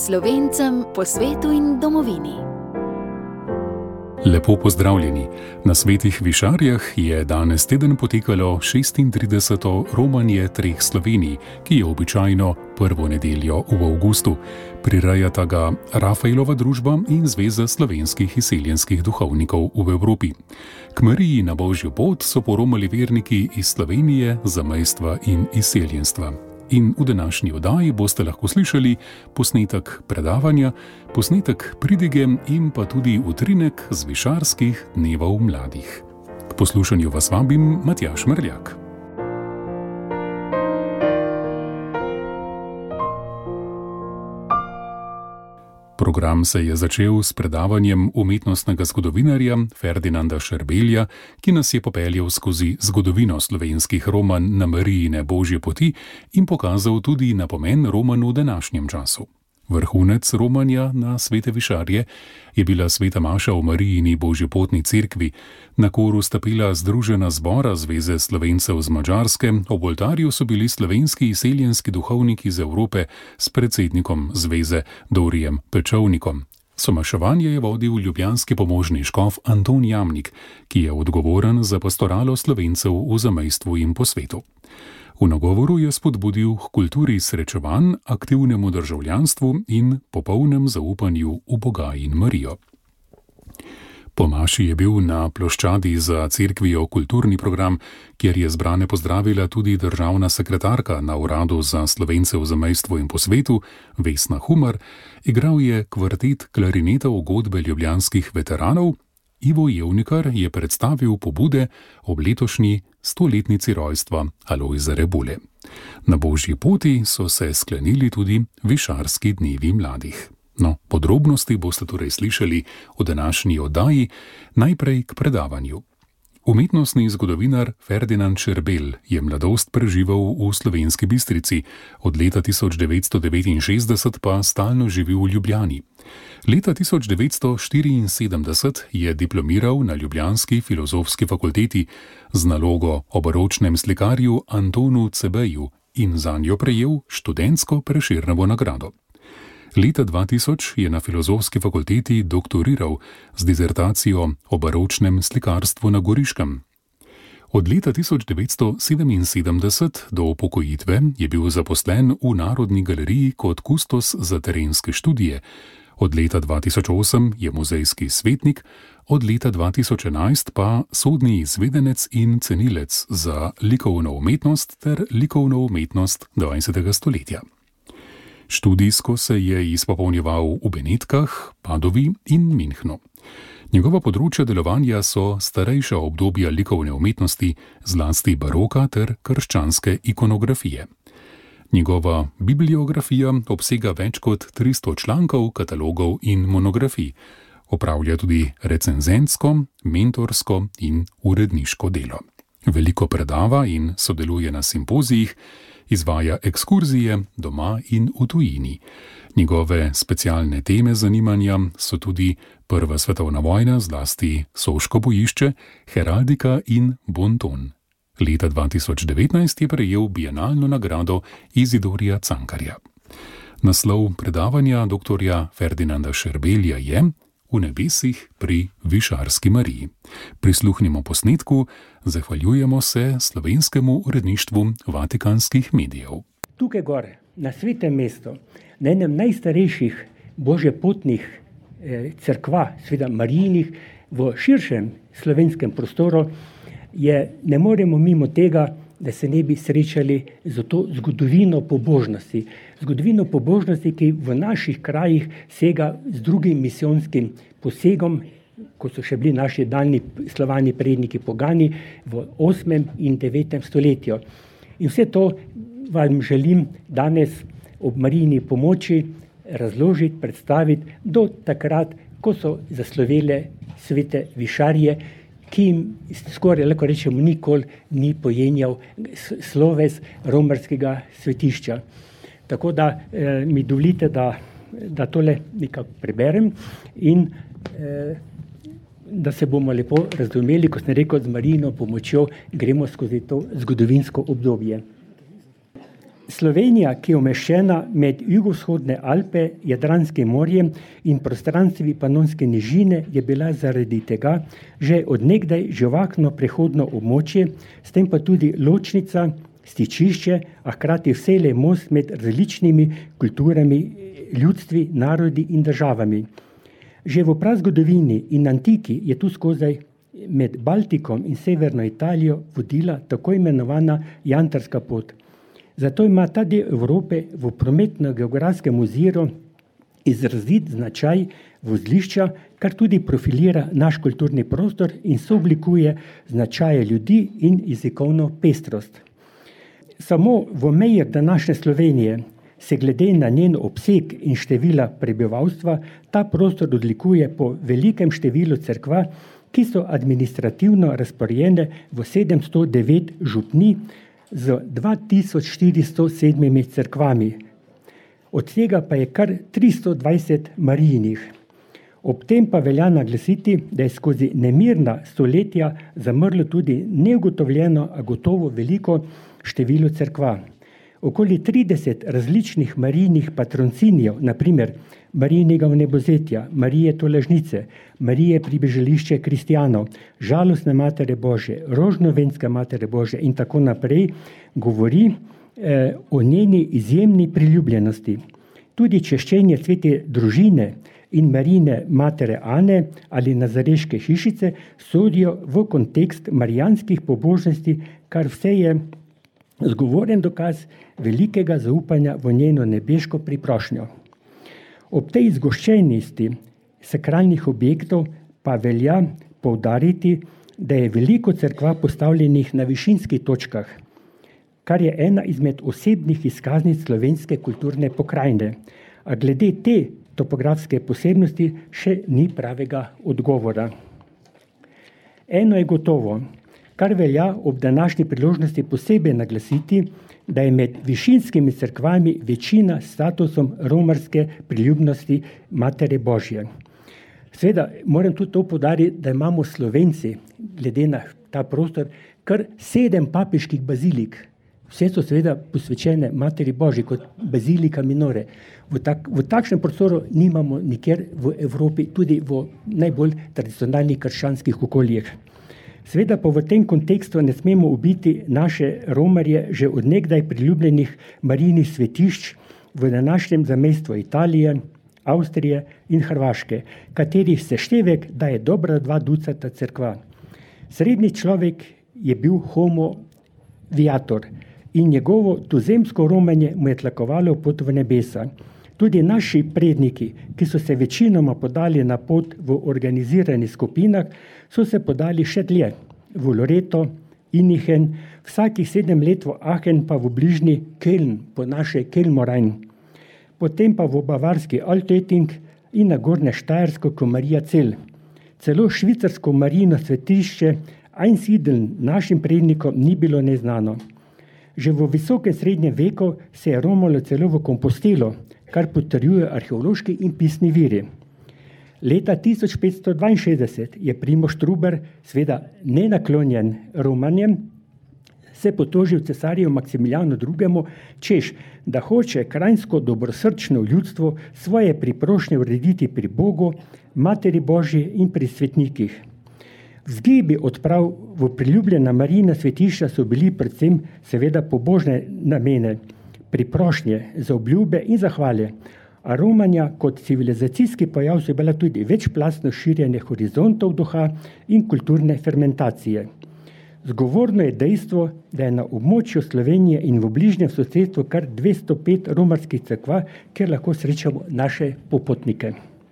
Slovencem po svetu in domovini. Lepo pozdravljeni. Na Svetih Višarjah je danes teden potekalo 36. romanje treh Slovenij, ki je običajno prvo nedeljo v avgustu. Prirejata ga Rafaelova družba in Zveza slovenskih izseljenskih duhovnikov v Evropi. K Mariji na Božjo pot so poromali verniki iz Slovenije, zamejstva in izseljenstva. In v današnji oddaji boste lahko slišali posnetek predavanja, posnetek pridige in pa tudi utrinek z Višarskih dnevov mladih. K poslušanju vas vabim Matjaž Merljak. Program se je začel s predavanjem umetnostnega zgodovinarja Ferdinanda Scherbelja, ki nas je popeljal skozi zgodovino slovenskih romanj na Marijine Božje poti in pokazal tudi na pomen romanj v današnjem času. Vrhunec romanja na Svete Višarje je bila sveta maša v Marijini Božjepotni cerkvi. Na koru sta pela združena zbora Zveze Slovencev z Madžarske, ob oltarju so bili slovenski izseljenski duhovniki iz Evrope s predsednikom zveze Dorijem Pečovnikom. Somaševanje je vodil ljubljanski pomožni škof Anton Jamnik, ki je odgovoren za pastoralo Slovencev v zamejstvu in po svetu. V nagovoru je spodbudil k kulturi srečevanj, aktivnemu državljanstvu in popolnem zaupanju v Boga in Marijo. Po maši je bil na ploščadi za cerkvijo kulturni program, kjer je zbrane pozdravila tudi državna sekretarka na Uradu za Slovence v zamejstvu in po svetu, Vesna Humar, igral je kvartet klarinetov godbe ljubljanskih veteranov. Ivo Jevnikar je predstavil pobude ob letošnji 100-letnici rojstva Alojze Rebule. Na Božji poti so se sklenili tudi Višarski dnevi mladih. No, podrobnosti boste torej slišali v današnji oddaji, najprej k predavanju. Umetnostni zgodovinar Ferdinand Scherbel je mladost preživel v Slovenski Bistrici, od leta 1969 pa stalno živi v Ljubljani. Leta 1974 je diplomiral na ljubljanski filozofski fakulteti z nalogo o baročnem slikarju Antonu Cebeju in zanjo prejel študentsko Prešernovo nagrado. Leta 2000 je na filozofski fakulteti doktoriral z dizertacijo o baročnem slikarstvu na Goriškem. Od leta 1977 do upokojitve je bil zaposlen v Narodni galeriji kot kustos za terenske študije. Od leta 2008 je muzejski svetnik, od leta 2011 pa sodni izvedenec in cenilec za likovno umetnost ter likovno umetnost 20. stoletja. Študijsko se je izpopolnjeval v Benetkah, Padovi in Münchnu. Njegova področja delovanja so starejša obdobja likovne umetnosti, zlasti baroka ter krščanske ikonografije. Njegova bibliografija obsega več kot 300 člankov, katalogov in monografij. Opravlja tudi recenzentsko, mentorsko in uredniško delo. Veliko predava in sodeluje na simpozijih, izvaja ekskurzije doma in v tujini. Njegove specialne teme zanimanja so tudi Prva svetovna vojna, zlasti Soško bojišče, heraldika in bonton. Leta 2019 je prejel bienalno nagrado Izidorja Cankarja. Naslov predavanja dr. Ferdinanda Scherbelja je V nebesih pri Višarski Mariji. Prisluhnimo posnetku, zahvaljujemo se slovenskemu uredništvu Vatikanskih medijev. Tukaj gore, na svetem mestu, na enem najstarejših božjepotnih cerkva, sveda Marijinih, v širšem slovenskem prostoru, ne moremo mimo tega, da se ne bi srečali z to zgodovino pobožnosti. Zgodovino pobožnosti, ki v naših krajih sega z drugim misijonskim posegom, ko so še bili naši daljni slavani predniki pogani v 8. in 9. stoletju. In vse to vam želim danes ob Marijini pomoči razložiti, predstaviti do takrat, ko so zaslovele Svete Višarje, ki jim skoraj lahko rečemo nikoli ni pojenjal sloves romarskega svetišča. Tako da mi dovolite, da tole nekako preberem in da se bomo lepo razumeli, ko sem rekel, z Marijino pomočjo gremo skozi to zgodovinsko obdobje. Slovenija, ki je umeščena med jugovzhodne Alpe, Jadranskim morjem in prostranstvi Panonske nižine, je bila zaradi tega že od nekdaj živahno prehodno območje, s tem pa tudi ločnica, stičišče, a hkrati vselej most med različnimi kulturami, ljudstvi, narodi in državami. Že v prazgodovini in antiki je tu skozi med Baltikom in severno Italijo vodila tako imenovana jantarska pot. Zato ima ta del Evrope v prometno-geografskem oziru izrazit značaj vozlišča, kar tudi profilira naš kulturni prostor in sooblikuje značaje ljudi in jezikovno pestrost. Samo v mejah današnje Slovenije se glede na njen obseg in števila prebivalstva ta prostor odlikuje po velikem številu cerkva, ki so administrativno razporejene v 709 župnij z 2407 cerkvami. Od tega pa je kar 320 marijinih. Ob tem pa velja naglasiti, da je skozi nemirna stoletja zamrlo tudi neugotovljeno, a gotovo veliko število cerkva. Okoli 30 različnih marijinih patroncinijev, naprimer Marijinega vnebovzetja, Marije Tolažnice, Marije pribežališče kristjanov, Žalostne Matere Božje, Rožnovenske Matere Božje in tako naprej, govori o njeni izjemni priljubljenosti. Tudi češčenje svete družine in Marijine Matere Ane ali Nazareške hišice sodijo v kontekst marijanskih pobožnosti, kar vse je zgovoren dokaz velikega zaupanja v njeno nebeško priprošnjo. Ob tej zgoščenosti sakralnih objektov pa velja poudariti, da je veliko cerkva postavljenih na višinskih točkah, kar je ena izmed osebnih izkaznic slovenske kulturne pokrajine. A glede te topografske posebnosti še ni pravega odgovora. Eno je gotovo, kar velja ob današnji priložnosti posebej naglasiti, da je med višinskimi cerkvami večina s statusom romarske priljubnosti Matere Božje. Seveda moram tudi to poudariti, da imamo Slovenci, glede na ta prostor, kar 7 papeških bazilik. Vse so seveda posvečene Materi Božji kot bazilika minore. V takšnem prostoru nimamo nikjer v Evropi, tudi v najbolj tradicionalnih krščanskih okoljih. Seveda pa v tem kontekstu ne smemo ubiti naše romarje že od nekdaj priljubljenih marijinih svetišč v današnjem zamejstvu Italije, Avstrije in Hrvaške, katerih seštevek daje dobra 2 ducata cerkva. Srednji človek je bil homo viator in njegovo tuzemsko romanje mu je tlakovalo pot v nebesa. Tudi naši predniki, ki so se večinoma podali na pot v organiziranih skupinah, so se podali še dlje, v Loreto, Inichen, vsakih 7 let v Aachen pa v bližnji Köln, po naše Kelmorajn, potem pa v bavarski Altötting in na Gornje Štajersko ko Marija Cel. Celo švicarsko marijino svetišče Einsiedeln našim prednikom ni bilo neznano. Že v visokem srednjem veku se je romalo celo v Kompostelo, kar potrjuje arheološki in pisni viri. Leta 1562 je Primož Trubar, seveda nenaklonjen Romanjem, se potožil cesarju Maksimiljanu II., češ, da hoče krajinsko dobrosrčno ljudstvo svoje priprošnje urediti pri Bogu, Materi Božji in pri svetnikih. Vzgibi odprav v priljubljena marijina svetišča so bili predvsem seveda pobožne namene, priprošnje za obljube in zahvale, a romanja kot civilizacijski pojav so bila tudi večplastno širjenje horizontov duha in kulturne fermentacije. Zgovorno je dejstvo, da je na območju Slovenije in v bližnjem sosedstvu kar 205 romarskih cerkva, kjer lahko srečamo naše popotnike.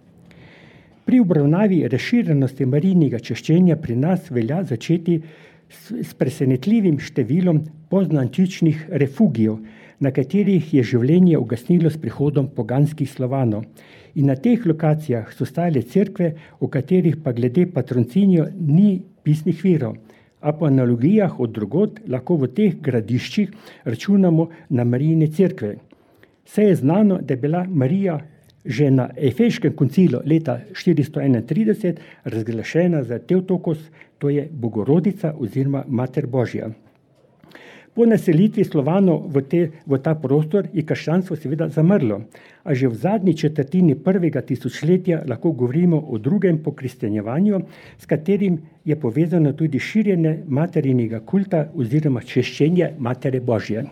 Pri obravnavi razširjenosti marijinega češčenja pri nas velja začeti s presenetljivim številom poznoantičnih refugijev, na katerih je življenje ugasnilo s prihodom poganskih Slovanov. In na teh lokacijah so stale cerkve, o katerih pa glede patroncinijo ni pisnih virov, a po analogijah od drugod lahko v teh gradiščih računamo na marijine cerkve. Saj je znano, da je bila Marija že na Efeškem koncilu leta 431 razglašena za Teotokos, to je Bogorodica oziroma Mater Božja. Po naselitvi Slovanov v ta prostor je krščanstvo seveda zamrlo, a že v zadnji četrtini prvega tisočletja lahko govorimo o drugem pokristjanjevanju, s katerim je povezano tudi širjenje materinega kulta oziroma češčenje Matere Božje.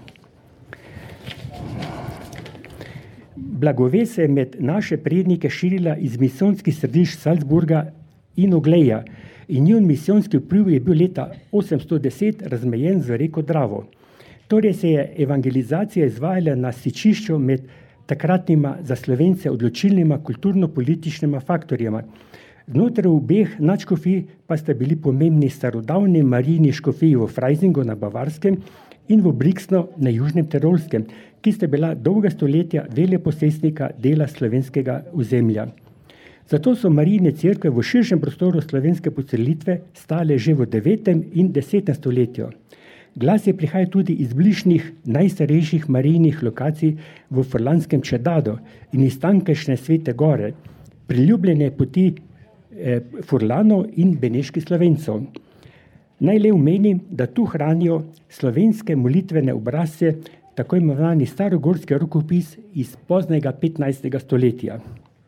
Blagovest se je med naše prednike širila iz misijonskih središč Salzburga in Ogleja in njun misijonski vpliv je bil leta 810 razmejen z reko Dravo. Torej se je evangelizacija izvajala na stičišču med takratnima za Slovence odločilnima kulturno-političnima faktorjema. Znotraj obeh nadškofij pa sta bili pomembni starodavni Marijini škofiji v Freisingu na Bavarskem in v Brixnu na Južnem Tirolskem, ki sta bila dolga stoletja veleposestnika dela slovenskega ozemlja. Zato so Marijine cerkve v širšem prostoru slovenske poselitve stale že v 9. in 10. stoletju. Glasje prihaja tudi iz bližnjih najstarejših Marijinih lokacij v Furlanskem Čedadu in iz tamkajšnje Svete Gore, priljubljene poti Furlanov in beneških Slovencov. Naj le omenim, da tu hranijo slovenske molitvene obrazce, tako imenovani starogorski rokopis iz poznega 15. stoletja.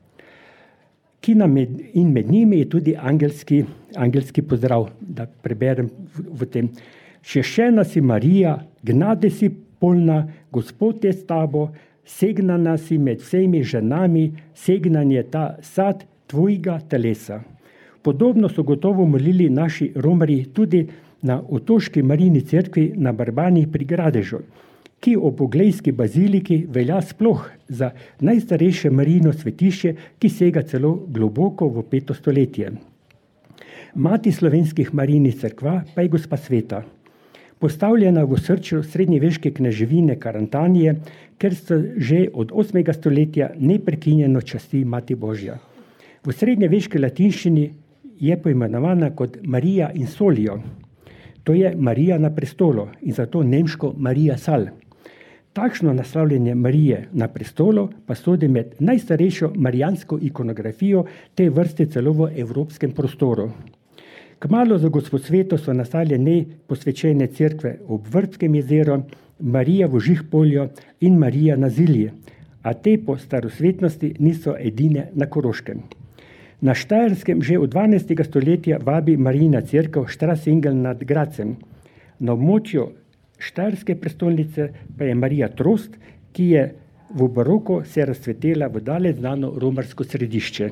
In med njimi je tudi angelski pozdrav, da preberem v tem. Češčena si Marija, gnade si polna, Gospod je s tabo, segnana si med vsemi ženami, segnan je ta sad tvojega telesa. Podobno so gotovo molili naši Romarji tudi na otoški Marijini cerkvi na Barbani pri Gradežu, ki ob Oglejski baziliki velja sploh za najstarejše Marijino svetišče, ki sega celo globoko v 5. stoletje. Mati slovenskih Marijinih cerkva pa je Gospa Sveta, postavljena v srčju srednjeveške kneževine Karantanije, ker so že od 8. stoletja neprekinjeno časti Mati Božja. V srednjeveški latinščini je poimenovana kot Marija in Solio, to je Marija na prestolu in zato nemško Marija Sal. Takšno naslavljanje Marije na prestolu pa sodi med najstarejšo marijansko ikonografijo te vrste celo v evropskem prostoru. Kmalu za Gosposveto so nastale posvečene cerkve ob Vrbskem jezeru, Marija v Žihpolju in Marija na Zilji, a te po starosvetnosti niso edine na Koroškem. Na Štajerskem že od 12. stoletja vabi Marijina cerkev Strassingel nad Gradcem. Na območju Štajerske prestolnice pa je Marija Trost, ki je v baroku se razcvetela v daleč znano romarsko središče.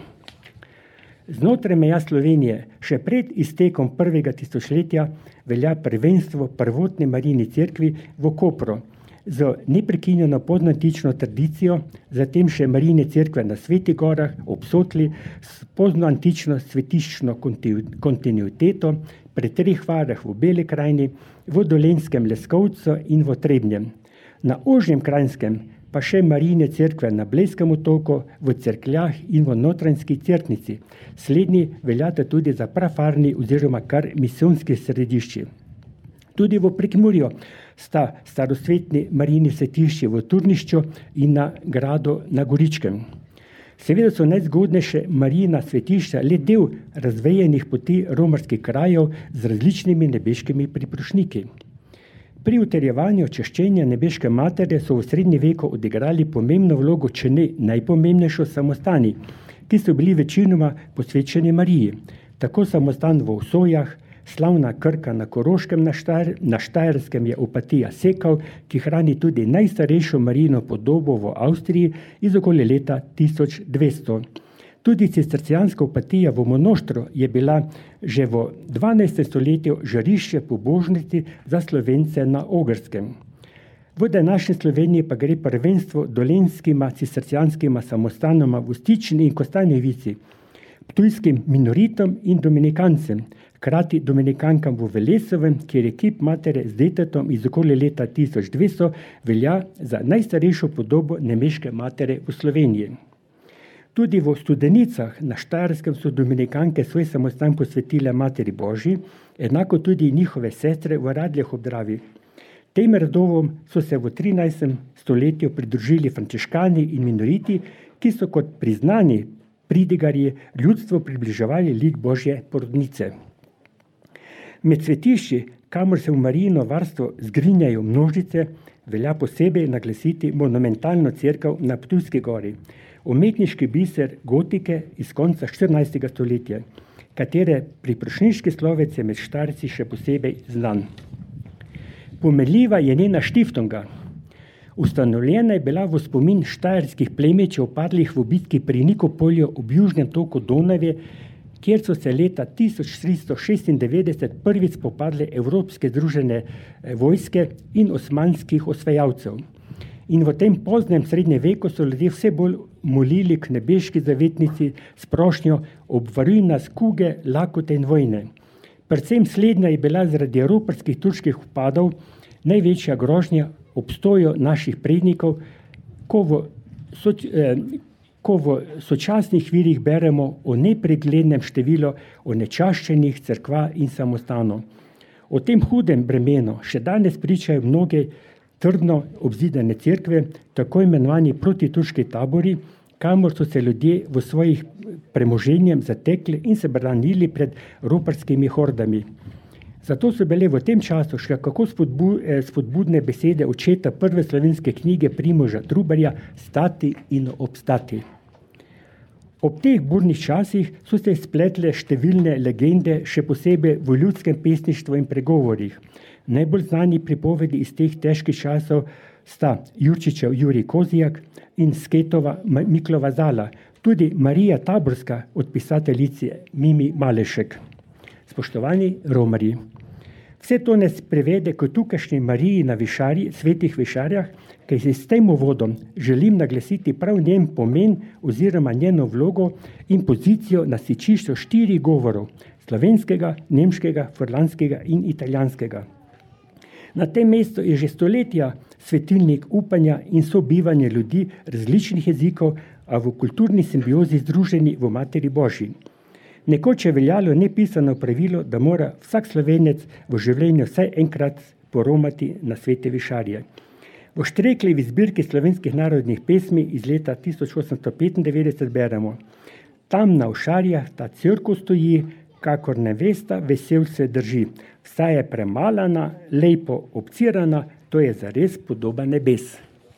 Znotraj meja Slovenije še pred iztekom 1. tisočletja velja prvenstvo prvotne Marijini cerkvi v Kopru z neprekinjeno podnantično tradicijo, zatem še Marijine cerkve na Svetih gorah, ob Sotli s poznoantično svetiščno kontinuiteto, pri 3 varah v Beli krajini, v Dolenjskem Leskovcu in v Trebnjem. Na ožjem Kranjskem pa še Marijine cerkve na Blejskem otoku, v Cerkljah in v Notranjski Cerknici. Slednji veljata tudi za prafarni oziroma kar misijonski središči. Tudi v Prekmurju sta starosvetni Marijini svetišči v Turnišču in na Gradu na Goričkem. Seveda so najzgodnejše Marijina svetišča le del razvejenih poti romarskih krajev z različnimi nebeškimi priprošniki. Pri utrjevanju češčenja nebeške matere so v srednjem veku odigrali pomembno vlogo, če ne najpomembnejšo, samostani, ki so bili večinoma posvečeni Mariji. Tako samostan v Osojah, slavna Krka na Koroškem, na Štajerskem je Opatija Sekal, ki hrani tudi najstarejšo Marijino podobo v Avstriji iz okoli leta 1200. Tudi cistercijanska Opatija v Monoštru je bila že v 12. stoletju žarišče pobožnosti za Slovence na Ogrskem. V današnji Sloveniji pa gre prvenstvo dolenjskima cistercijanskima samostanoma v Stični in Kostanjevici, ptujskim minoritom in dominikancem, hkrati dominikankam v Velesovem, kjer je kip matere z detetom iz okoli leta 1200 velja za najstarejšo podobo nemeške matere v Sloveniji. Tudi v Studenicah na Štajerskem so dominikanke svoj samostan posvetile Materi Božji, enako tudi njihove sestre v Radljah ob Dravi. Tem redovom so se v 13. stoletju pridružili frančiškani in minoriti, ki so kot priznani pridigarji ljudstvu približevali lik Božje porodnice. Med svetišči, kamor se v Marijino varstvo zgrinjajo množice, velja posebej naglasiti monumentalno cerkev na Ptujski gori, umetniški biser gotike iz konca 14. stoletja, katere priprošniški slovec je med Štajerci še posebej znan. Pomenljiva je njena štiftunga. Ustanovljena je bila v spomin štajerskih plemičev padlih v bitki pri Nikopolju ob južnem toku Donave, kjer so se leta 1396 prvič spopadle evropske združene vojske in osmanskih osvajalcev. In v tem poznem srednjem veku so ljudje vse bolj molili k nebeški zavetnici s prošnjo obvaruj nas kuge, lakote in vojne. Predvsem slednja je bila zaradi roparskih turških vpadov največja grožnja obstoju naših prednikov, ko v sočasnih virih beremo o nepreglednem številu onečaščenih cerkva in samostanov. O tem hudem bremenu še danes pričajo mnoge trdno obzidane cerkve, tako imenovani protiturški tabori, kamor so se ljudje v svojih premoženjem zatekli in se branili pred roparskimi hordami. Zato so bile v tem času še kako spodbudne besede očeta prve slovenske knjige Primoža Trubarja stati in obstati. Ob teh burnih časih so se spletle številne legende, še posebej v ljudskem pesništvu in pregovorih. Najbolj znani pripovedi iz teh težkih časov sta Jurčičev Jurij Kozjak in Sketova Miklova Zala, tudi Marija Taborska od pisateljice Mimi Malešek. Spoštovani romarji, vse to nas privede k tukajšnji Mariji na svetih Višarjah, ker si s tem uvodom želim naglasiti prav njen pomen oziroma njeno vlogo in pozicijo na stičišču 4 govorov, slovenskega, nemškega, furlanskega in italijanskega. Na tem mestu je že stoletja svetilnik upanja in sobivanja ljudi različnih jezikov, a v kulturni simbiozi združeni v Materi Božji. Nekoč je veljalo nepisano pravilo, da mora vsak Slovenec v življenju vsaj enkrat poromati na svete Višarje. V Štrekljevi zbirki slovenskih narodnih pesmi iz leta 1895 beremo: tam na Všarjah ta cerkev stoji, kakor nevesta vesel se drži. Vsa je premalana, lepo obcirana, to je zares podoba nebes.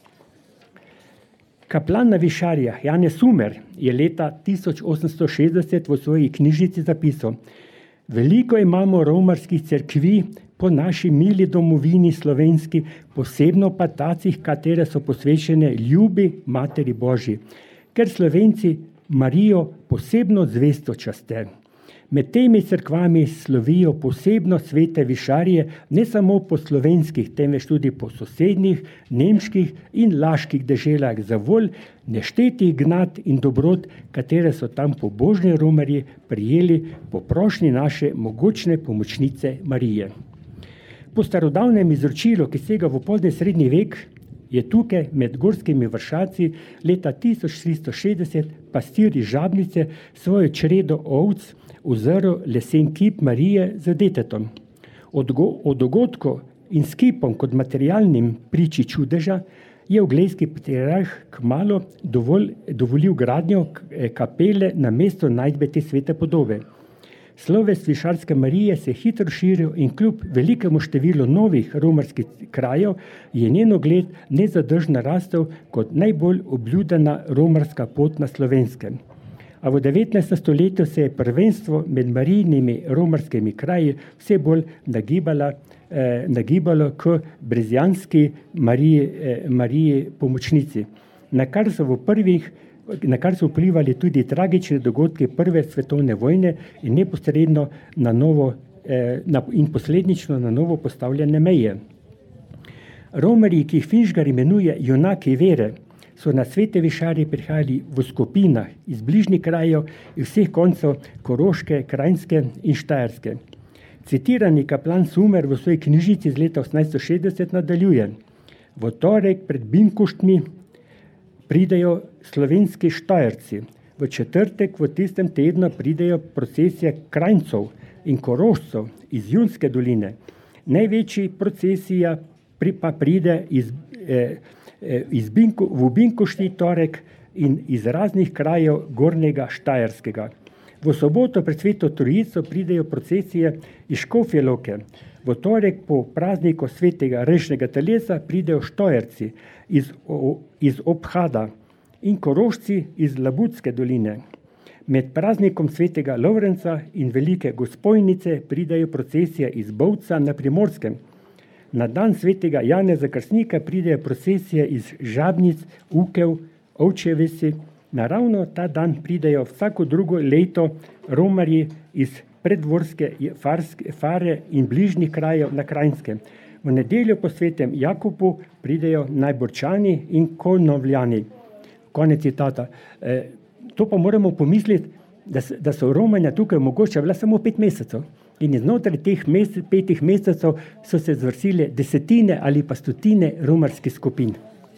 Kaplan na Višarjah Janez Sumer je leta 1860 v svoji knjižici zapisal: veliko imamo romarskih cerkvi po naši mili domovini slovenski, posebno pa tacih, katere so posvečene ljubi Materi Božji, ker Slovenci Marijo posebno zvesto časte. Med temi cerkvami slovijo posebno svete Višarje, ne samo po slovenskih, temveč tudi po sosednjih, nemških in laških deželah za volj neštetih gnat in dobrot, katere so tam pobožni romarji prijeli po prošnji naše mogočne pomočnice Marije. Po starodavnem izročilu, ki sega v pozni srednji vek, je tukaj med gorskimi vršaci leta 1360 pastir iz Žabnice svojo čredo ovc uzrl lesen kip Marije z detetom. Od dogodkov in s kipom kot materialnim priči čudeža je uglejski patriarh kmalu dovolil gradnjo kapele na mesto najdbe te svete podobe. Sloves Višarske Marije se je hitro širil in kljub velikemu številu novih romarskih krajev je njen ogled nezadržno rastel kot najbolj obljudena romarska pot na Slovenskem. A v 19. stoletju se je prvenstvo med marijinimi romarskimi kraji vse bolj nagibalo k brezjanski Mariji pomočnici, na kar so vplivali tudi tragični dogodki prve svetovne vojne in neposredno in posledično na novo postavljene meje. Romarji, ki jih Finžgar imenuje junaki vere, so na svete Višarje prihajali v skupinah iz bližnjih krajev in vseh koncev Koroške, Krajinske in Štajerske. Citirani kaplan Sumer v svoji knjižici iz leta 1860 nadaljuje: v torek pred Binkoštmi pridejo slovenski Štajerci, v četrtek v tistem tednu pridejo procesije Krajncov in Korošcev iz Junske doline. Največji procesija pa pride v Binkošti torek in iz raznih krajev Gornjega Štajerskega. V soboto pred Sveto Trojico pridejo procesije iz Škofje Loke, V torek po prazniku svetega rejšnjega telesa pridejo Štojerci iz Obhada in Korošci iz Labudske doline. Med praznikom svetega Lovrenca in velike Gospojnice pridejo procesije iz Bovca na Primorskem. Na dan svetega Janeza Krstnika pridejo procesije iz Žabnic, Ukev, Ovčje vasi. Naravno ta dan pridejo vsako drugo leto romarji iz Preddvorske Fare in bližnjih krajev na Krajnskem. V nedeljo po svetem Jakobu pridejo Najborčani in Konovljani. Konec citata. To pa moramo pomisliti, da so Romanja tukaj mogoče bila samo 5 mesecev. In iznotraj teh 5 mesecev so se zvrsile desetine ali pa stotine romarskih skupin.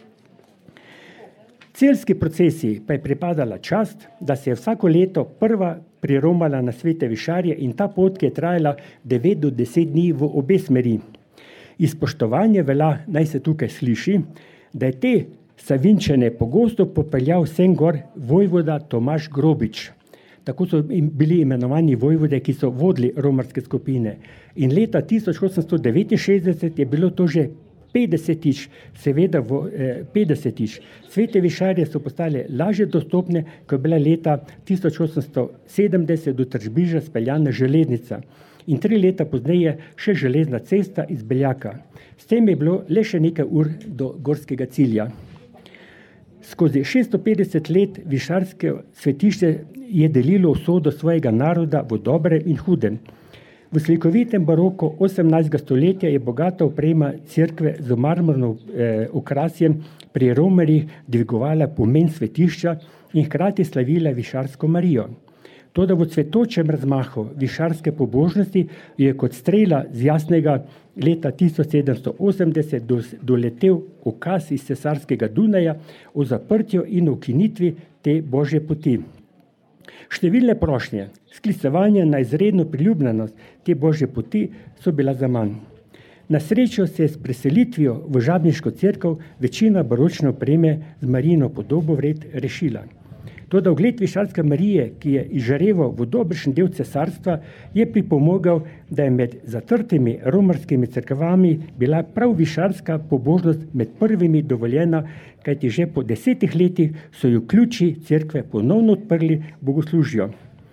Celjski procesiji pa je pripadala čast, da se je vsako leto prva priromala na svete višarje in ta pot, ki je trajala 9 do 10 dni v obe smeri. Iz spoštovanja velja, naj se tukaj sliši, da je te Savinjčane pogosto popeljal sem gor vojvoda Tomaž Grobič. Tako so bili imenovani vojvode, ki so vodili romarske skupine. In leta 1869 je bilo to že 50-tič, seveda 50-tič. Svete višarje so postale lažje dostopne, ko je bila leta 1870 do Tržiža speljana železnica. In 3 leta pozneje še železna cesta iz Beljaka. S tem je bilo le še nekaj ur do gorskega cilja. Skozi 650 let višarske svetišče je delilo usodo svojega naroda v dobrem in hudem. V slikovitem baroku 18. stoletja je bogata oprema cerkve z marmornim okrasjem pri romarjih dvigovala pomen svetišča in hkrati slavila višarsko Marijo. Toda v cvetočem razmahu višarske pobožnosti je kot strela z jasnega leta 1780 doletel ukaz iz cesarskega Dunaja o zaprtju in ukinitvi te božje poti. Številne prošnje, sklicevanje na izredno priljubljenost te božje poti so bila zaman. Na srečo se je s preselitvijo v žabniško cerkev večina baročne opreme z Marijino podobo vred rešila. Toda ugled višarske Marije, ki je izžareval v dobršen del cesarstva, je pripomogel, da je med zatrtimi romarskimi cerkvami bila prav višarska pobožnost med prvimi dovoljena, kajti že po 10 letih so jo ključi cerkve ponovno odprli bogoslužju.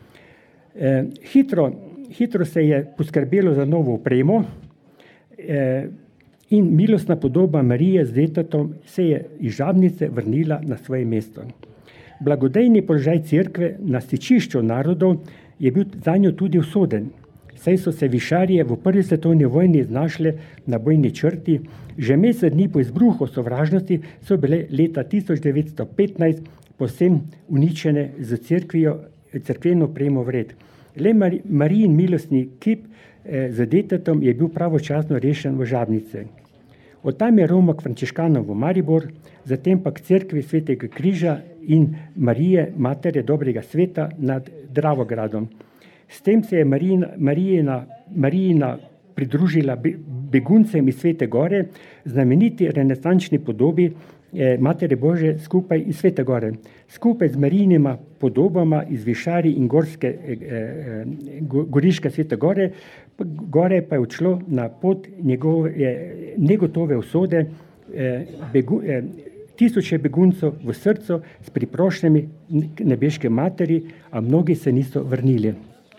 Hitro se je poskrbelo za novo opremo in milostna podoba Marije z detatom se je iz Žabnice vrnila na svoje mesto. Blagodejni položaj cerkve na stičišču narodov je bil zanjo tudi usoden, saj so se višarje v prvi svetovni vojni znašle na bojni črti, že mesec dni po izbruhu sovražnosti so bile leta 1915 povsem uničene z cerkveno opremo vred. Le Marijin milostni kip z detatom je bil pravočasno rešen v Žabnice. Od tam je romal k frančiškanom v Maribor, zatem pa k cerkvi Svetega križa in Marije, matere dobrega sveta nad Dravogradom. S tem se je Marijina pridružila beguncem iz Svete gore, znameniti renesančni podobi Matere Božje skupaj iz Svete gore. Skupaj z Marijinima podobama iz Višarij in Goriške Svete gore pa je odšlo na pot negotove usode tisoče beguncev v srcu s priprošnjami nebeške materi, a mnogi se niso vrnili.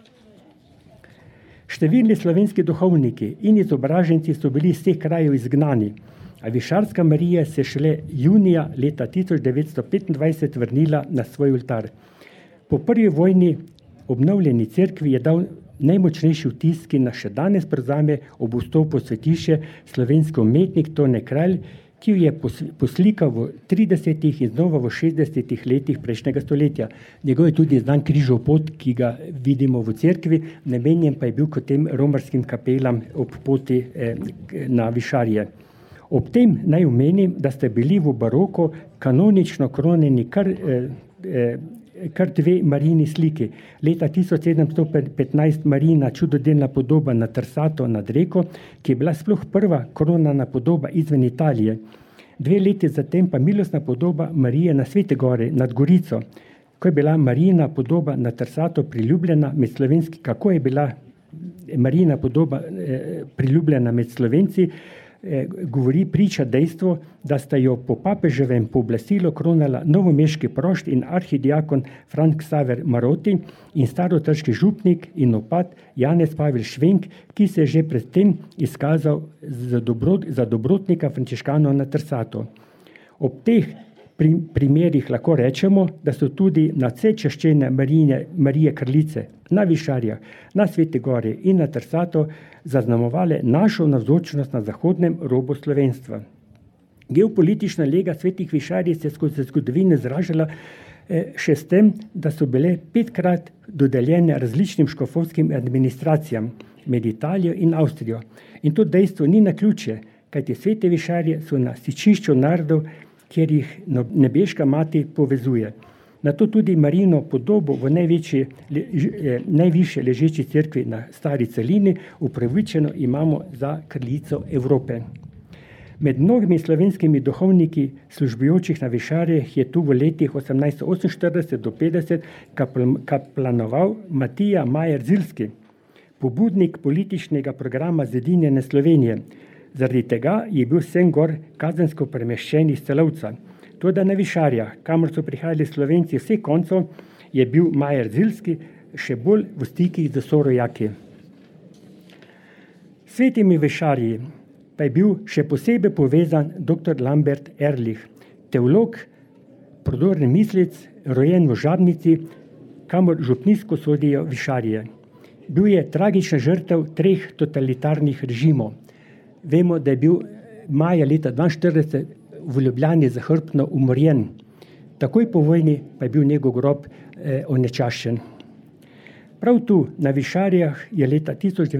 Številni slovenski duhovniki in izobraženci so bili iz teh krajev izgnani, a višarska Marija se šele junija leta 1925 vrnila na svoj oltar. Po prvi vojni obnovljeni cerkvi je dal najmočnejši vtis, ki nas še danes prevzame ob vstopu v svetišče slovenski umetnik Tone Kralj, ki jo je poslikal v 30 in znova v 60 letih prejšnjega stoletja. Njegov je tudi znan križov pot, ki ga vidimo v cerkvi, namenjen pa je bil kot tem romarskim kapelam ob poti na Višarje. Ob tem naj omenim, da ste bili v baroku kanonično kronjeni kar dve Marijini sliki. Leta 1715 Marijina čudodelna podoba na Trsato nad Reko, ki je bila sploh prva kronana podoba izven Italije. 2 leti zatem pa milostna podoba Marije na Svete gore nad Gorico, ko je bila Marijina podoba na Trsato priljubljena med slovenski, kako je bila Marijina podoba priljubljena med Slovenci, govori, priča dejstvo, da sta jo po papeževem pooblastilu kronala novomeški prošt in arhidiakon Franc Xaver Maroti in starotrški župnik in opat Janez Pavel Švenk, ki se je že predtem izkazal za dobrotnika frančiškanov na Trsatu. Ob teh primerih lahko rečemo, da so tudi nadvse čaščene Marije Kraljice na Višarjah, na Sveti Gori in na Trsatu zaznamovale našo navzočnost na zahodnem robu slovenstva. Geopolitična lega Svetih Višarij se skozi zgodovino izražala še s tem, da so bile 5-krat dodeljene različnim škofovskim administracijam med Italijo in Avstrijo. In to dejstvo ni naključje, kajti Svete Višarje so na stičišču narodov, kjer jih nebeška mati povezuje. Na to tudi Marijino podobo v najvišje ležeči cerkvi na Stari celini upravičeno imamo za kraljico Evrope. Med mnogimi slovenskimi duhovniki, službujočih na Višarjih, je tu v letih 1848 do 50 kaplanoval Matija Majer-Zilski, pobudnik političnega programa Zedinjene Slovenije. Zaradi tega je bil sem gor kazensko premeščen iz Celovca. Toda na Višarjah, kamor so prihajali Slovenci vseh koncev, je bil Majer-Zilski še bolj v stikih z sorojaki. Svetimi Višarji pa je bil še posebej povezan dr. Lambert Ehrlich, teolog, prodorni mislec, rojen v Žabnici, kamor župnijsko sodijo Višarje. Bil je tragična žrtev 3 totalitarnih režimov. Vemo, da je bil maja leta 1942 v Ljubljani zahrbtno umorjen. Takoj po vojni pa je bil njegov grob onečaščen. Prav tu na Višarjah je leta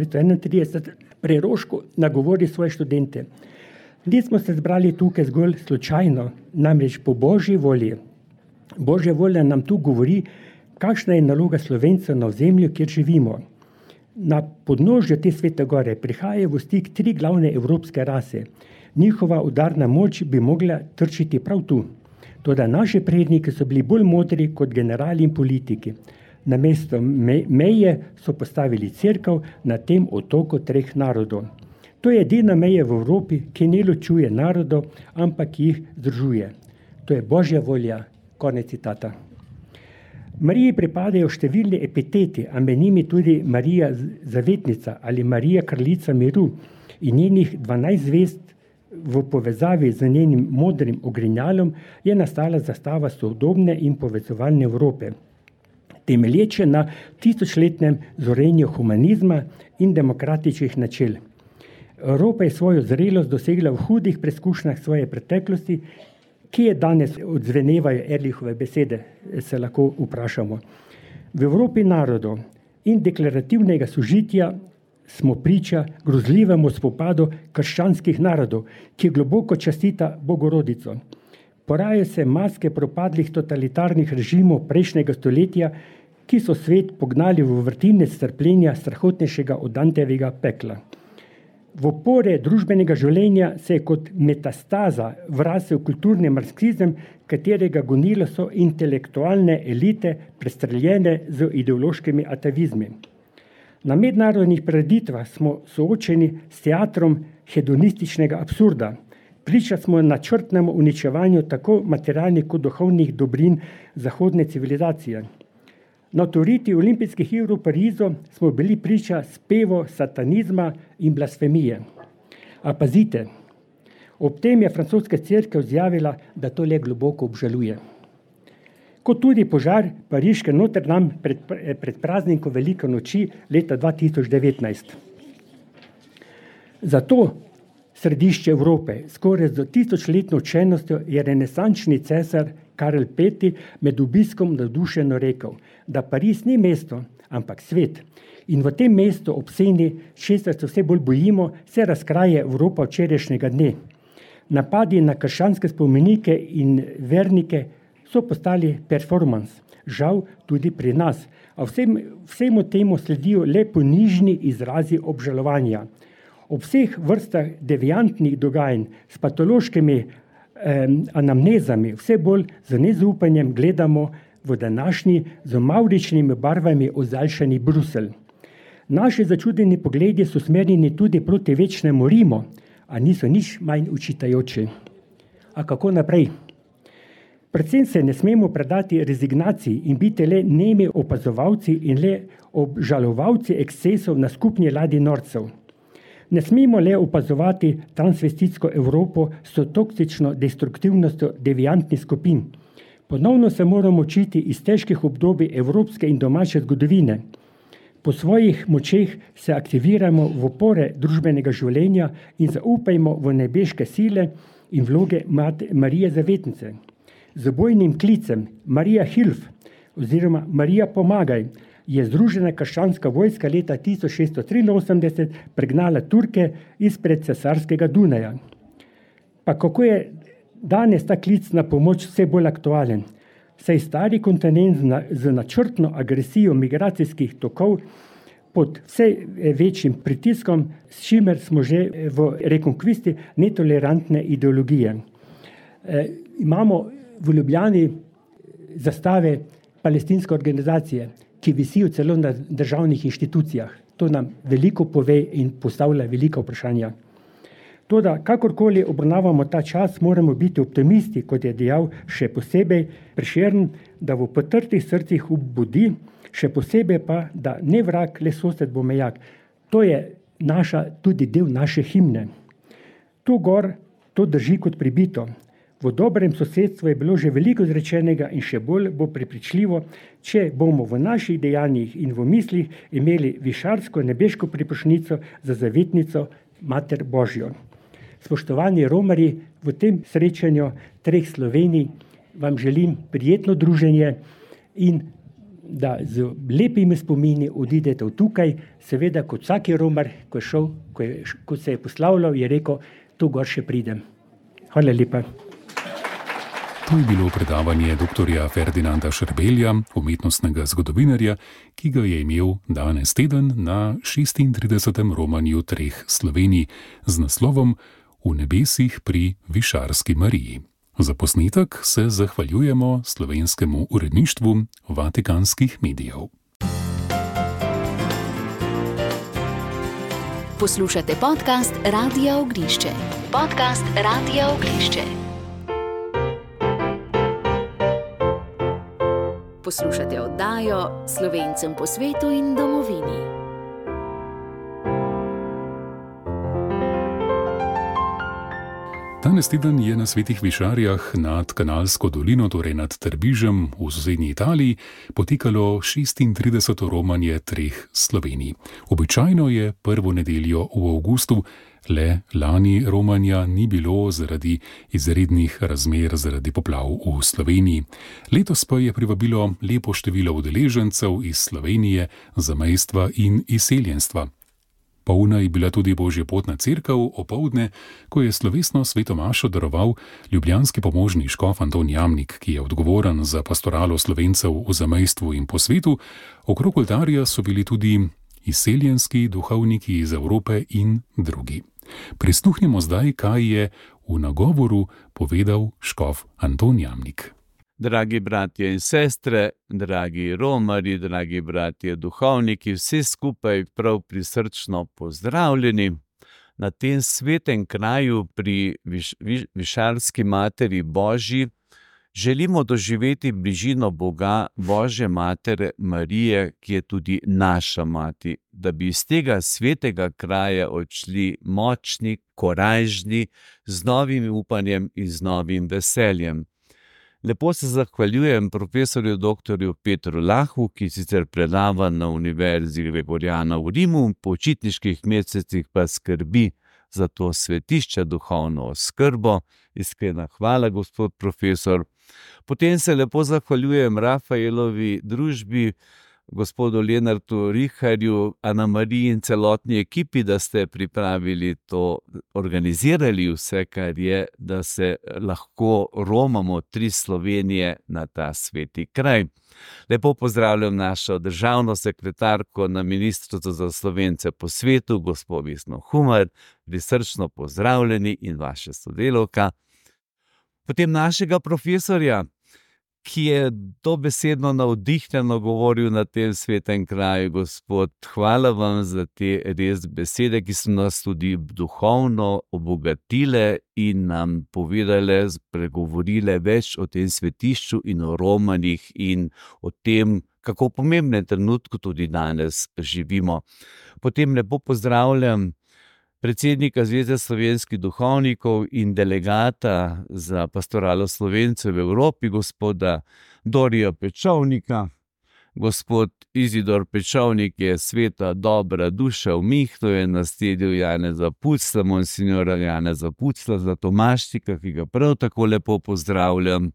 1931 preroško nagovoril svoje študente. Nismo se zbrali tukaj zgolj slučajno, namreč po Božji volji. Božja volja nam tu govori, kakšna je naloga Slovencev na ozemlju, kjer živimo. Na podnožju te Svete Gore prihajajo v stik 3 glavne evropske rase. Njihova udarna moč bi mogla trčiti prav tu. Toda naši predniki so bili bolj modri kot generali in politiki. Namesto meje so postavili cerkev na tem otoku 3 narodov. To je edina meja v Evropi, ki ne ločuje narodov, ampak jih združuje. To je Božja volja. Konec citata. Mariji pripadajo številni epiteti, a med njimi tudi Marija Zavetnica ali Marija Kraljica miru in njenih 12 zvezd v povezavi z njenim modrim ogrinjalom je nastala zastava sodobne in povezovalne Evrope, temelječe na tisočletnem zorenju humanizma in demokratičnih načel. Evropa je svojo zrelost dosegla v hudih preizkušnjah svoje preteklosti, ki je danes odzvenevajo Ehrlichove besede, se lahko vprašamo. V Evropi narodov in deklarativnega sožitja smo priča grozljivemu spopadu krščanskih narodov, ki globoko častita Bogorodico. Porajajo se maske propadlih totalitarnih režimov prejšnjega stoletja, ki so svet pognali v vrtinec strpljenja strahotnejšega od Dantejevega pekla. V opore družbenega življenja se je kot metastaza vrasel kulturni marksizem, katerega gonilo so intelektualne elite prestreljene z ideološkimi atavizmi. Na mednarodnih prireditvah smo soočeni s teatrom hedonističnega absurda. Priča smo načrtnemu uničevanju tako materialnih kot duhovnih dobrin zahodne civilizacije. Na otvoritvi olimpijskih iger v Parizu smo bili priča spevu satanizma in blasfemije. A pazite, ob tem je francoska cerkev izjavila, da to le globoko obžaluje. Kot tudi požar pariške Notre Dame pred praznikom Velike noči leta 2019. Zato središče Evrope, skoraj z 1000-letno učenostjo, je renesančni cesar Karel V. med obiskom navdušeno rekel, da Pariz ni mesto, ampak svet. In v tem mestu ob Seni, česar se vse bolj bojimo, se razkraje Evropa včerajšnjega dne. Napadi na krščanske spomenike in vernike so postali performans, žal tudi pri nas. A vsemu temu sledijo le ponižni izrazi obžalovanja. Ob vseh vrstah deviantnih dogajanj s patološkimi anamnezami vse bolj z nezaupanjem gledamo v današnji z mavričnimi barvami ozaljšani Bruselj. Naši začudeni pogledi so smerjeni tudi proti večnemu Rimu, a niso nič manj učitajoči. A kako naprej? Predvsem se ne smemo predati rezignaciji in biti le nemi opazovalci in le obžalovalci ekscesov na skupni ladji norcev. Ne smemo le opazovati transvestitsko Evropo s toksično destruktivnostjo deviantnih skupin. Ponovno se moramo učiti iz težkih obdobij evropske in domače zgodovine. Po svojih močeh se aktiviramo v opore družbenega življenja in zaupajmo v nebeške sile in vloge Marije Zavetnice. Z bojnim klicem Marija Hilf oziroma Marija pomagaj je Združena krščanska vojska leta 1683 pregnala Turke izpred cesarskega Dunaja. Pa kako je danes ta klic na pomoč vse bolj aktualen? Saj stari kontinent z načrtno agresijo migracijskih tokov pod vse večjim pritiskom, s čimer smo že v rekonkvisti netolerantne ideologije. Imamo v Ljubljani zastave palestinske organizacije, ki visijo celo na državnih inštitucijah. To nam veliko pove in postavlja velika vprašanja. Toda, kakorkoli obravnavamo ta čas, moramo biti optimisti, kot je dejal še posebej Prešern, da v potrtih srcih obudi, še posebej pa, da ne vrag, le sosed bo mejak. To je tudi del naše himne. Tu gor to drži kot pribito. V dobrem sosedstvu je bilo že veliko izrečenega in še bolj bo prepričljivo, če bomo v naših dejanjih in v mislih imeli višarsko nebeško priprošnjico za zavetnico Mater Božjo. Spoštovani romarji, v tem srečanju treh Slovenij vam želim prijetno druženje in da z lepimi spomini odidete od tukaj, seveda kot vsaki romar, ko se je poslavljal, je rekel, tu gor še pridem. Hvala lepa. To je bilo predavanje dr. Ferdinanda Šerbelja, umetnostnega zgodovinarja, ki ga je imel danes teden na 36. romanju treh Slovenij z naslovom V nebesih pri Višarski Mariji. Za posnetek se zahvaljujemo slovenskemu uredništvu Vatikanskih medijev. Poslušate podcast Radia Ognišče. Podcast Radia Ognišče. Poslušate oddajo Slovencem po svetu in domovini. Danes teden je na Svetih Višarjah nad Kanalsko dolino, torej nad Trbižem v sosednji Italiji, potekalo 36. romanje treh Slovenij. Običajno je prvo nedeljo v avgustu, le lani romanja ni bilo zaradi izrednih razmer zaradi poplav v Sloveniji. Letos pa je privabilo lepo število udeležencev iz Slovenije, zamejstva in izseljenstva. Polna je bila tudi Božjepotna cerkev opoldne, ko je slovesno sveto mašo daroval ljubljanski pomožni škof Anton Jamnik, ki je odgovoren za pastoralo Slovencev v zamejstvu in po svetu. Okrog oltarja so bili tudi izseljenski duhovniki iz Evrope in drugi. Prisluhnimo zdaj, kaj je v nagovoru povedal škof Anton Jamnik. Dragi bratje in sestre, dragi romarji, dragi bratje duhovniki, vsi skupaj prav prisrčno pozdravljeni. Na tem svetem kraju pri Višarski Materi Božji želimo doživeti bližino Boga, Božje Matere Marije, ki je tudi naša mati, da bi iz tega svetega kraja odšli močni, korajžni, z novim upanjem in z novim veseljem. Lepo se zahvaljujem profesorju dr. Petru Lahu, ki sicer predava na Univerzi Gregoriana v Rimu, po počitniških mesecih pa skrbi za to svetišče, duhovno oskrbo. Iskrena hvala, gospod profesor. Potem se lepo zahvaljujem Rafaelovi družbi, gospodu Lenartu Riharju, Ana Mariji in celotni ekipi, da ste pripravili to, organizirali vse, kar je, da se lahko romamo tri Slovenije na ta sveti kraj. Lepo pozdravljam našo državno sekretarko na Ministrstvu za Slovence po svetu, gospod Vesno Humar, prisrčno pozdravljeni in vaša sodelavka. Potem našega profesorja, ki je dobesedno navdihnjeno govoril na tem svetem kraju. Gospod, hvala vam za te res besede, ki so nas tudi duhovno obogatile in nam povedale, spregovorile več o tem svetišču in o romanih in o tem, kako pomembnem trenutku tudi danes živimo. Potem lepo pozdravljam predsednika Zveze slovenskih duhovnikov in delegata za pastoralo Slovencev v Evropi, gospoda Dorija Pečovnika. Gospod Izidor Pečovnik je sveta dobra duša v Mihnu, je nasledil Janeza Pucla, monsignora Janeza Pucla za Tomaštika, ki ga prav tako lepo pozdravljam.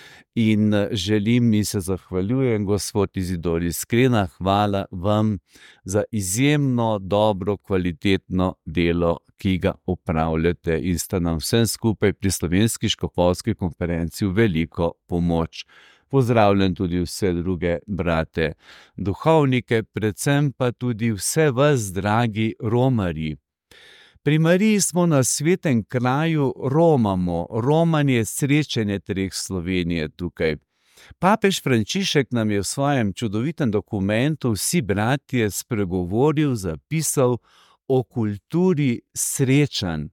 In želim in se zahvaljujem, gospod Izidor, iskrena hvala vam za izjemno dobro, kvalitetno delo, ki ga opravljate in sta nam vsem skupaj pri Slovenski škofovski konferenci v veliko pomoč. Pozdravljam tudi vse druge brate duhovnike, predvsem pa tudi vse vas, dragi romarji. Pri Mariji smo na svetem kraju romamo. Romanje, srečanje treh Slovenije tukaj. Papež Frančišek nam je v svojem čudovitem dokumentu Vsi bratje spregovoril, zapisal o kulturi srečanj.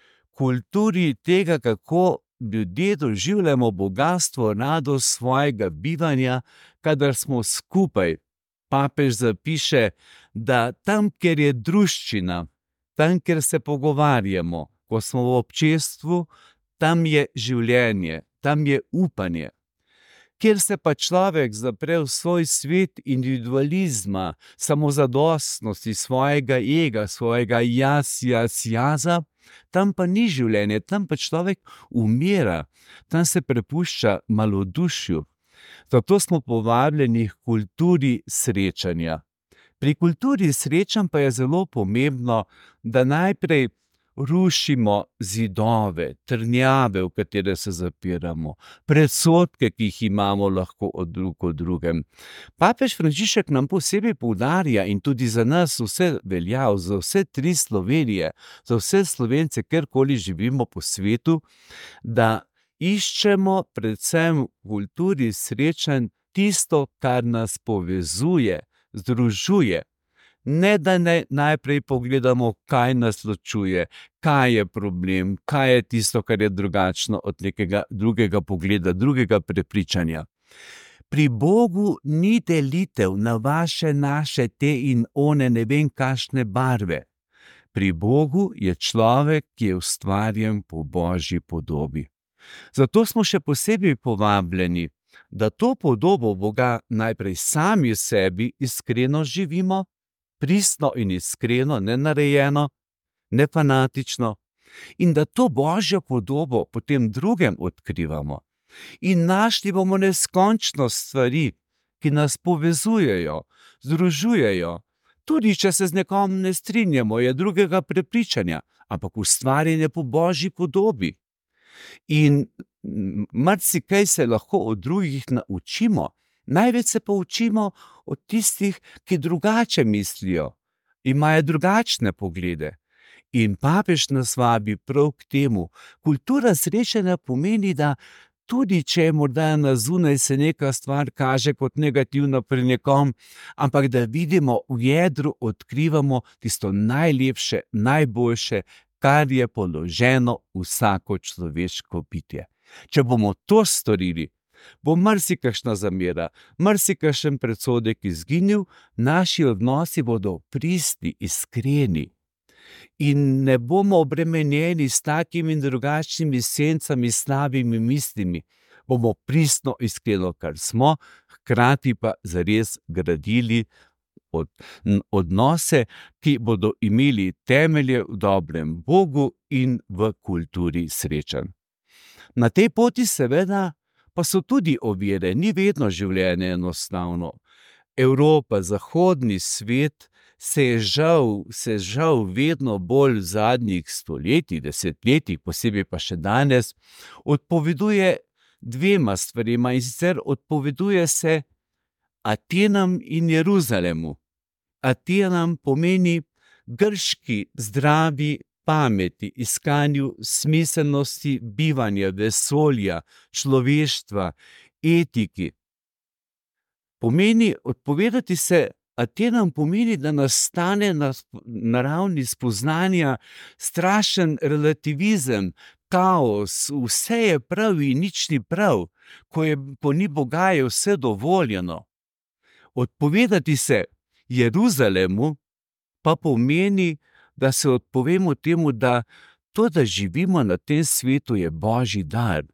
Kulturi tega, kako ljudje doživljamo bogastvo, radost svojega bivanja, kadar smo skupaj. Papež zapiše, da tam, kjer je druščina, tam, kjer se pogovarjamo, ko smo v občestvu, tam je življenje, tam je upanje. Kjer se pa človek zapre v svoj svet individualizma, samozadostnosti, svojega ega, svojega jaza, tam pa ni življenje, tam pa človek umira, tam se prepušča malodušju. Zato smo povabljeni k kulturi srečanja. Pri kulturi srečanj pa je zelo pomembno, da najprej rušimo zidove, trdnjave, v katere se zapiramo, predsodke, ki jih imamo lahko drug o drugem. Papež Frančišek nam posebej poudarja in tudi za nas vse velja, za vse tri Slovenije, za vse Slovence, kjerkoli živimo po svetu, da iščemo predvsem v kulturi srečanj tisto, kar nas povezuje, združuje. Ne da najprej pogledamo, kaj nas ločuje, kaj je problem, kaj je tisto, kar je drugačno od nekega drugega pogleda, drugega prepričanja. Pri Bogu ni delitev na vaše, naše, te in one, ne vem kakšne barve. Pri Bogu je človek, ki je ustvarjen po Božji podobi. Zato smo še posebej povabljeni, da to podobo Boga najprej sami v sebi iskreno živimo, pristno in iskreno, ne narejeno, ne fanatično, in da to Božjo podobo potem drugem odkrivamo. In našli bomo neskončno stvari, ki nas povezujejo, združujejo. Tudi če se z nekom ne strinjamo, je drugega prepričanja, ampak ustvarjanje po Božji podobi. In marsikaj se lahko od drugih naučimo, največ se poučimo od tistih, ki drugače mislijo, imajo drugačne poglede. In papež nas vabi prav k temu. Kultura srečanja pomeni, da tudi če morda na zunaj se neka stvar kaže kot negativna pri nekom, ampak da vidimo v jedru, odkrivamo tisto najlepše, najboljše, kar je položeno vsako človeško bitje. Če bomo to storili, bo marsikakšna zamera, marsikakšen predsodek izginil, naši odnosi bodo pristni, iskreni. In ne bomo obremenjeni s takimi in drugačnimi sencami, slabimi mislimi. Bomo pristno, iskreno, kar smo, hkrati pa zares gradili odnose, ki bodo imeli temelje v dobrem Bogu in v kulturi srečanj. Na tej poti seveda pa so tudi ovire, ni vedno življenje enostavno. Evropa, zahodni svet se je žal vedno bolj v zadnjih stoletjih, desetletjih, posebej pa še danes, odpoveduje dvema stvarima, in sicer odpoveduje se Atenam in Jeruzalemu. Atenam pomeni grški zdravi pameti, iskanju smiselnosti bivanja, vesolja, človeštva etiki. Pomeni odpovedati se Atenam, pomeni, da nastane na ravni spoznanja strašen relativizem, kaos, vse je prav in nič ni prav, ko ni Boga, je vse dovoljeno. Odpovedati se Jeruzalemu pa pomeni, da se odpovemo temu, da to, da živimo na tem svetu, je Božji dar.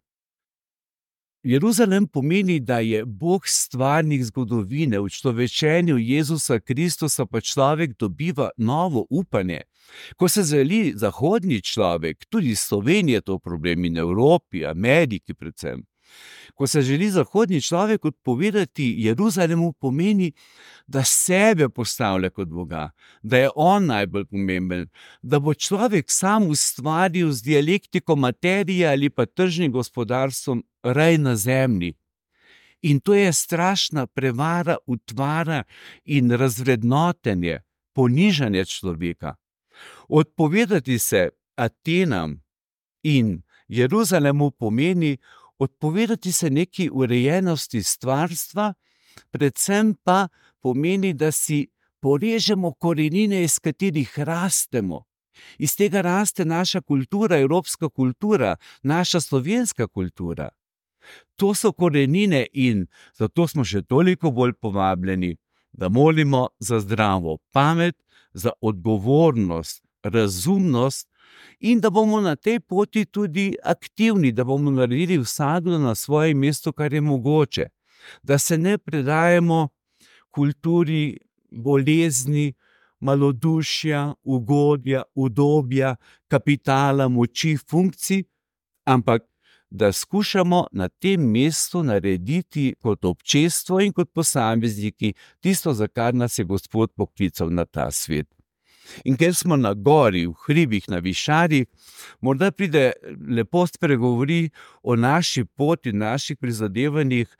Jeruzalem pomeni, da je Bog stvarnik zgodovine, v človečenju Jezusa Kristusa pa človek dobiva novo upanje. Ko se želi zahodni človek, tudi Slovenija to problem in Evropi, Ameriki predvsem, ko se želi zahodni človek odpovedati Jeruzalemu, pomeni, da sebe postavlja kot Boga, da je on najbolj pomemben, da bo človek sam ustvaril z dialektiko materije ali pa tržnim gospodarstvom raj na zemlji. In to je strašna prevara, utvara in razvrednotenje, ponižanje človeka. Odpovedati se Atenam in Jeruzalemu pomeni odpovedati se neki urejenosti stvarstva, predvsem pa pomeni, da si porežemo korenine, iz katerih rastemo. Iz tega raste naša kultura, evropska kultura, naša slovenska kultura. To so korenine in zato smo še toliko bolj povabljeni, da molimo za zdravo pamet, za odgovornost, razumnost in da bomo na tej poti tudi aktivni, da bomo naredili vsakdo na svojem mestu, kar je mogoče. Da se ne predajemo kulturi bolezni, malodušja, ugodja, udobja, kapitala, moči, funkcij, ampak da skušamo na tem mestu narediti kot občestvo in kot posamezniki tisto, za kar nas je Gospod poklical na ta svet. In ker smo na gori, v hribih, na višarjih, morda pride lepo spregovori o naši poti, naših prizadevanjih,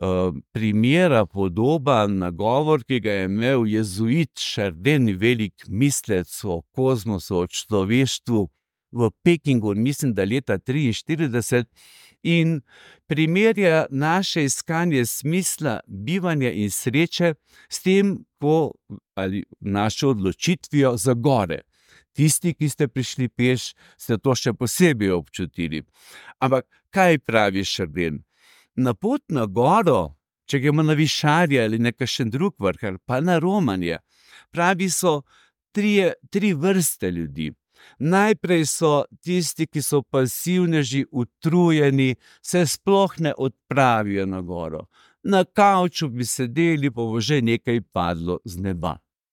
primera, podoba, nagovor, ki ga je imel jezuit Chardin, velik mislec o kozmosu, o človeštvu v Pekingu, mislim, da leta 1943, in primerja naše iskanje smisla, bivanja in sreče s tem, ali našo odločitvijo za gore. Tisti, ki ste prišli peš, ste to še posebej občutili. Ampak kaj pravi Chardin? Na pot na goro, če gremo na višarje ali na kakšen drug vrh, ali pa na romanje, pravi so tri vrste ljudi. Najprej so tisti, ki so pasivneži, utrujeni, se sploh ne odpravijo na goro. Na kavču bi sedeli, pa bo že nekaj padlo z neba.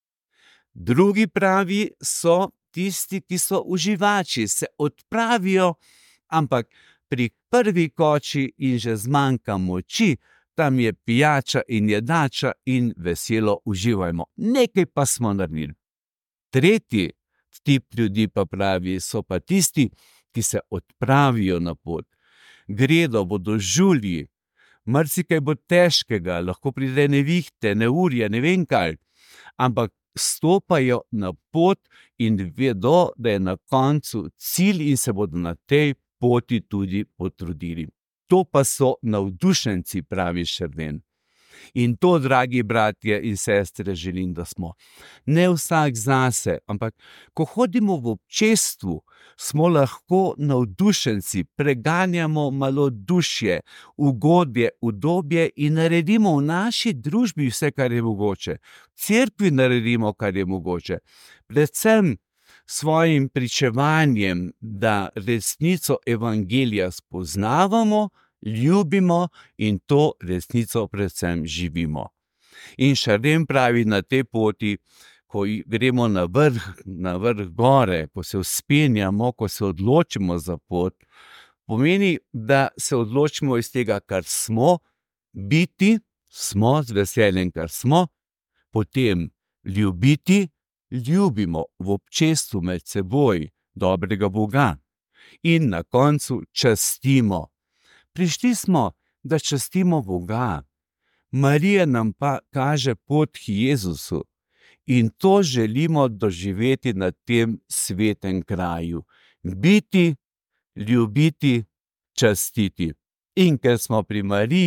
Drugi pravi so tisti, ki so uživači, se odpravijo, ampak pri prvi koči in že zmanjka moči, tam je pijača in jedača in veselo uživajmo. Nekaj pa smo naredili. Tretji tip ljudi pa pravi, so pa tisti, ki se odpravijo na pot. Gredo, bodo žulji, marsikaj bo težkega, lahko pride nevihte, neurje, ne vem kaj, ampak stopajo na pot in vedo, da je na koncu cilj in se bodo na tej poti tudi potrudili. To pa so navdušenci, pravi Chardin. In to, dragi bratje in sestre, želim, da smo. Ne vsak zase, ampak ko hodimo v občestvu, smo lahko navdušenci, preganjamo malodušje, ugodje, udobje in naredimo v naši družbi vse, kar je mogoče. V cerkvi naredimo, kar je mogoče. Predvsem svojim pričevanjem, da resnico evangelija spoznavamo, ljubimo in to resnico predvsem živimo. In Chardin pravi, na tej poti, ko gremo na vrh gore, ko se vzpenjamo, ko se odločimo za pot, pomeni, da se odločimo iz tega, kar smo, biti, smo z veseljem, kar smo, potem ljubiti, ljubimo v občestvu med seboj dobrega Boga in na koncu častimo. Prišli smo, da častimo Boga. Marija nam pa kaže pot k Jezusu in to želimo doživeti na tem svetem kraju. Biti, ljubiti, častiti. In ker smo pri Mariji,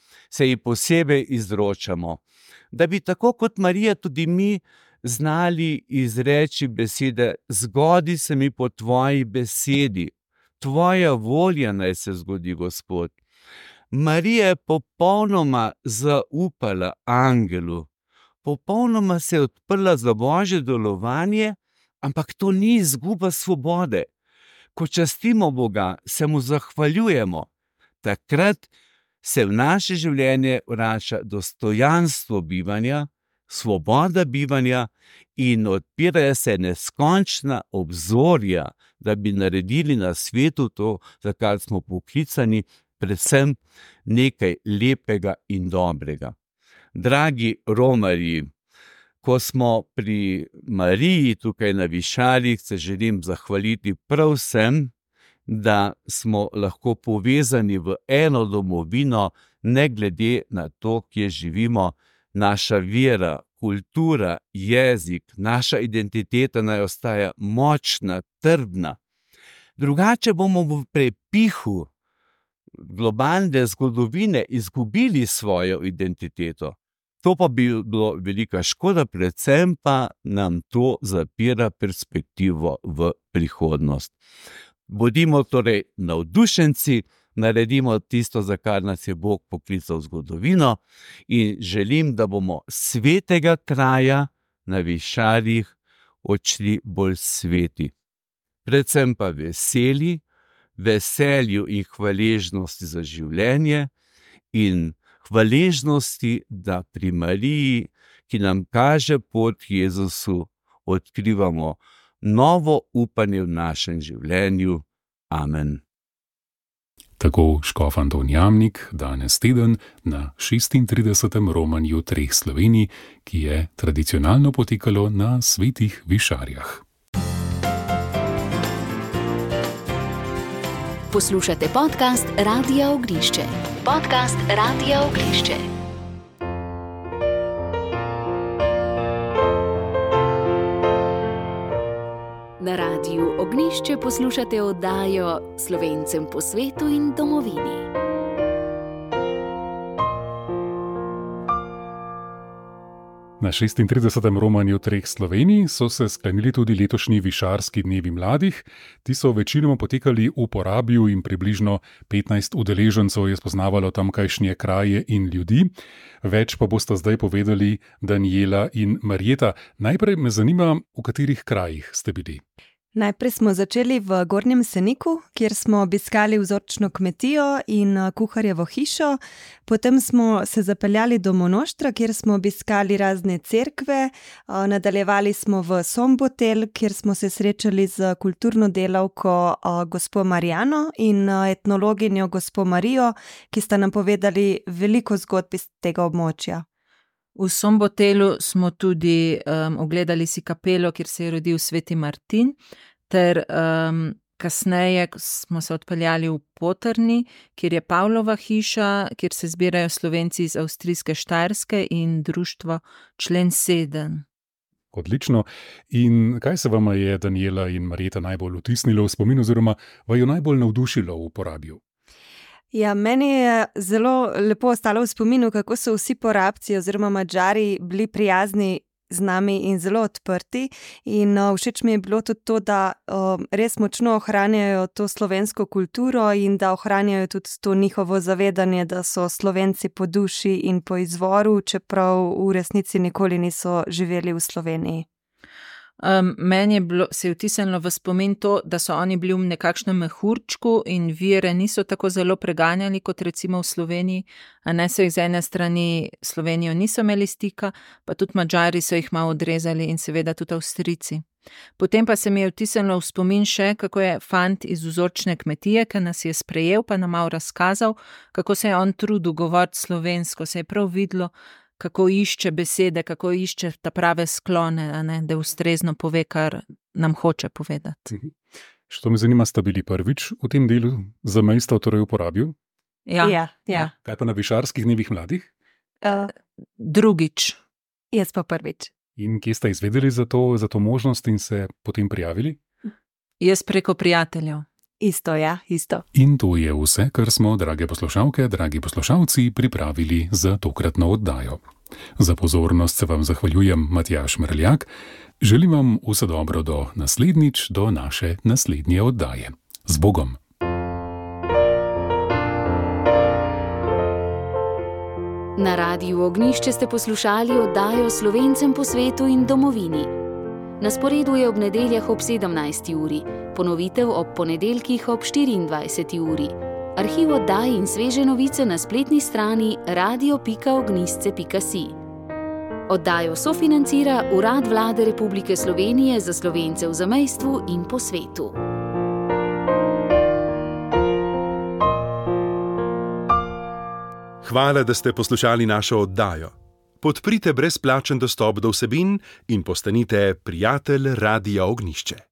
se ji posebej izročamo. Da bi tako kot Marija tudi mi znali izreči besede: zgodi se mi po tvoji besedi, tvoja volja naj se zgodi, Gospod. Marija je popolnoma zaupala angelu, popolnoma se je odprla za Božje delovanje, ampak to ni izguba svobode. Ko častimo Boga, se mu zahvaljujemo, takrat se v naše življenje vrača dostojanstvo bivanja, svoboda bivanja in odpirajo se neskončna obzorja, da bi naredili na svetu to, za kar smo poklicani, predvsem nekaj lepega in dobrega. Dragi romarji, ko smo pri Mariji tukaj na Višarjih, se želim zahvaliti prav vsem, da smo lahko povezani v eno domovino, ne glede na to, kje živimo. Naša vera, kultura, jezik, naša identiteta naj ostaja močna, trdna. Drugače bomo v prepihu globalne zgodovine izgubili svojo identiteto. To pa bi bilo velika škoda, predvsem pa nam to zapira perspektivo v prihodnost. Bodimo torej navdušenci, naredimo tisto, za kar nas je Bog poklical v zgodovino, in želim, da bomo svetega kraja na Višarjih odšli bolj sveti. Predvsem pa veseli, veselju in hvaležnosti za življenje in hvaležnosti, da pri Mariji, ki nam kaže pot Jezusu, odkrivamo novo upanje v našem življenju. Amen. Tako škof Anton Jamnik danes teden na 36. romanju treh Slovenij, ki je tradicionalno potekalo na Svetih Višarjah. Poslušate podcast Radia Ognjišče. Podcast Radia Ognjišče. Na Radiu Ognjišče poslušate oddajo Slovencem po svetu in domovini. Na 36. romanju treh Slovenij so se sklenili tudi letošnji Višarski dnevi mladih. Ti so večinoma potekali v Porabju in približno 15 udeležencev je spoznavalo tamkajšnje kraje in ljudi. Več pa bosta zdaj povedali Danijela in Marjeta. Najprej me zanima, v katerih krajih ste bili. Najprej smo začeli v Gornjem Seniku, kjer smo obiskali vzorčno kmetijo in kuharjevo hišo. Potem smo se zapeljali do Monoštra, kjer smo obiskali razne cerkve. Nadaljevali smo v Sombotel, kjer smo se srečali z kulturno delavko gospo Marijano in etnologinjo gospo Marijo, ki sta nam povedali veliko zgodb iz tega območja. V Sombotelu smo tudi ogledali si kapelo, kjer se je rodil sveti Martin, ter kasneje smo se odpeljali v Potrni, kjer je Pavlova hiša, kjer se zbirajo Slovenci iz avstrijske Štajerske in društvo Člen 7. Odlično. In kaj se vama je, Danijela in Marjeta, najbolj vtisnilo v spomin oziroma vaju najbolj navdušilo v Porabju? Ja, meni je zelo lepo ostalo v spominu, kako so vsi Porabci oziroma Madžari bili prijazni z nami in zelo odprti. In všeč mi je bilo tudi to, da res močno ohranjajo to slovensko kulturo in da ohranjajo tudi to njihovo zavedanje, da so Slovenci po duši in po izvoru, čeprav v resnici nikoli niso živeli v Sloveniji. Meni se je vtisnilo v spomin to, da so oni bili v nekakšnem mehurčku in vire niso tako zelo preganjali kot recimo v Sloveniji, a ne so jih z ene strani Slovenijo niso imeli stika, pa tudi Madžari so jih malo odrezali in seveda tudi Avstrijci. Potem pa se mi je vtisnilo v spomin še, kako je fant iz vzorčne kmetije, ki nas je sprejel, pa nam malo razkazal, kako se je on trudil govoriti slovensko, se je prav videlo, kako išče besede, kako išče ta prave sklone, da ustrezno pove, kar nam hoče povedati. Što me zanima, sta bili prvič v tem delu zamejstva, torej v Porabju? Ja. Kaj pa na Višarskih dnevih mladih? Drugič. Jaz pa prvič. In kje ste izvedeli za to možnost in se potem prijavili? Jaz preko prijateljev. Isto, ja, isto. In to je vse, kar smo, drage poslušalke, dragi poslušalci, pripravili za tokratno oddajo. Za pozornost se vam zahvaljujem, Matjaž Mrljak. Želim vam vse dobro do naslednjič, do naše naslednje oddaje. Z Bogom! Na Radiu Ognjišče ste poslušali oddajo Slovencem po svetu in domovini. Na sporedu je ob nedeljah ob 17. uri, ponovitev ob ponedeljkih ob 24. uri. Arhiv oddaj in sveže novice na spletni strani radio.ognjisce.si. Oddajo sofinancira Urad Vlade Republike Slovenije za Slovence v zamejstvu in po svetu. Hvala, da ste poslušali našo oddajo. Podprite brezplačen dostop do vsebin in postanite prijatelj Radia Ognjišče.